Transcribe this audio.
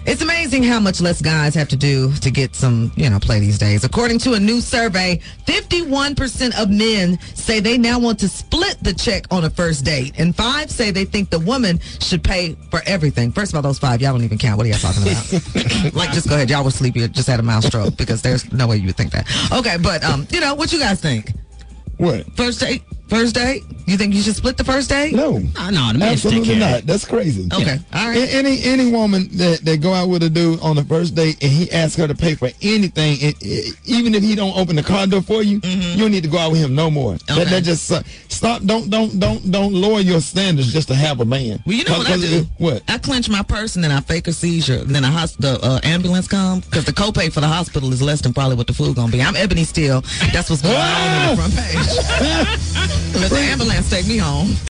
It's amazing how much less guys have to do to get some, play these days. According to a new survey, 51% of men say they now want to split the check on a first date, and 5 say they think the woman should pay for everything. First of all, those 5, y'all don't even count. What are y'all talking about? Just go ahead. Y'all were sleepy. Just had a mouse stroke because there's no way you would think that. Okay, but, what you guys think? What? First date? You think you should split the first date? No. No, the man absolutely not. That's crazy. Okay. All right. Any woman that go out with a dude on the first date and he asks her to pay for anything, even if he don't open the car door for you, you don't need to go out with him no more. Okay. That just stop. Don't lower your standards just to have a man. Well, you know what I do? What? I clench my purse and then I fake a seizure. And then the ambulance come because the copay for the hospital is less than probably what the food gonna be. I'm Ebony Steele. That's what's going on in the front page. Let the ambulance take me home.